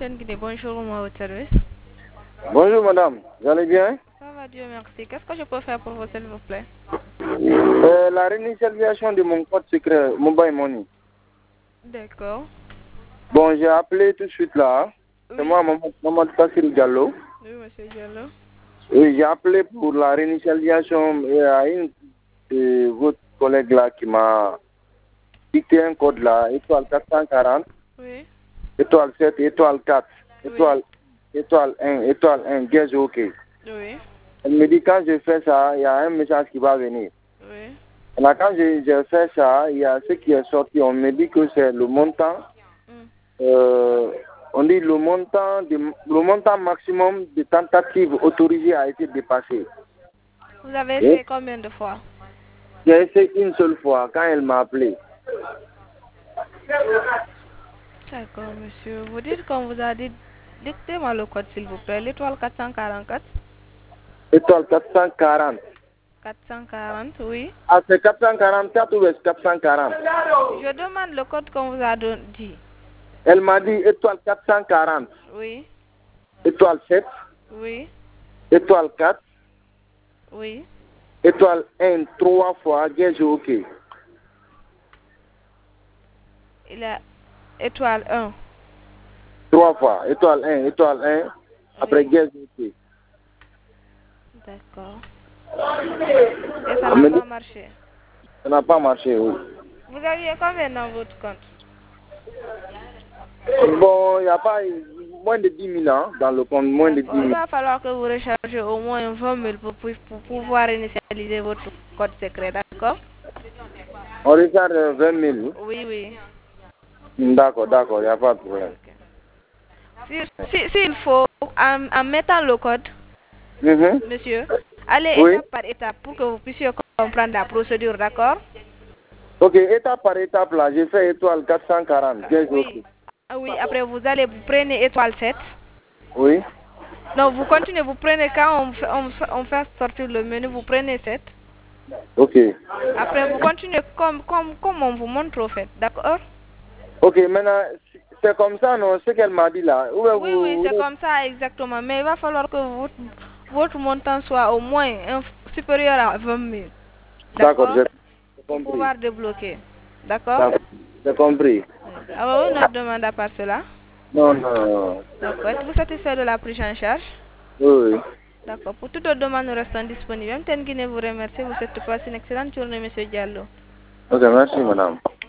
Antenne Guinée, bonjour, moi au service. Bonjour madame, vous allez bien? Ça va, Dieu merci. Qu'est-ce que je peux faire pour vous, s'il vous plaît? La réinitialisation de mon code secret Mobile Money. D'accord. Bon, j'ai appelé tout de suite là. C'est Oui. moi, Maman Tassir Diallo. Oui, monsieur Diallo. Oui, j'ai appelé pour la réinitialisation. Il y a une de votre collègue là qui m'a dicté un code là, étoile 440, Oui. étoile 7, étoile 4, Oui. étoile 1, étoile 1, gaz OK. Oui. Elle me dit quand je fais ça, il y a un message qui va venir. Oui. Là, quand j'ai fait ça, il y a ce qui est sorti. On me dit que c'est le montant. On dit le montant maximum de tentatives autorisées a été dépassé. Vous avez essayé combien de fois? J'ai essayé une seule fois quand elle m'a appelé. D'accord, monsieur. Vous dites qu'on vous a dit, dictez-moi le code, s'il vous plaît. L'étoile 444. Étoile 440. 440, oui. Ah, c'est 444 ou est-ce 440? Je demande le code qu'on vous a dit. Elle m'a dit étoile 440. Oui. Étoile 7. Oui. Étoile 4. Oui. Étoile 1, 3 fois, gaz OK. Il a étoile 1. 3 fois, étoile 1, après Oui. gaz OK. D'accord. Et ça n'a pas marché. Ça n'a pas marché, oui. Vous aviez combien dans votre compte? Bon, il n'y a pas moins de 10 000 ans dans le compte, moins de 10 000. Il va falloir que vous rechargez au moins 20 000 pour pouvoir initialiser votre code secret, d'accord? On recharge 20 000. Oui, oui. D'accord, il n'y a pas de problème. Okay. S'il faut, en mettant le code, monsieur, allez Oui. étape par étape pour que vous puissiez comprendre la procédure, d'accord? Ok, étape par étape là, j'ai fait étoile 440. Oui. Oui, après vous prenez étoile 7. Oui. Non, vous continuez, vous prenez quand on fait sortir le menu, vous prenez 7. Ok. Après, vous continuez comme on vous montre au fait, d'accord? Ok, maintenant, c'est comme ça, non, ce qu'elle m'a dit là. Oui, c'est comme ça exactement. Mais il va falloir que votre montant soit au moins supérieur à 20 000. D'accord, D'accord? j'ai Pour compris. pouvoir débloquer. D'accord? J'ai compris. Alors, une autre demande à part cela? Non, non, non. D'accord. Êtes-vous satisfait de la prise en charge? Oui. D'accord. Pour toute autre demande, nous restons disponibles. Antenne Guinée vous remercie. Vous souhaite passer une excellente journée, monsieur Diallo. Ok, merci madame.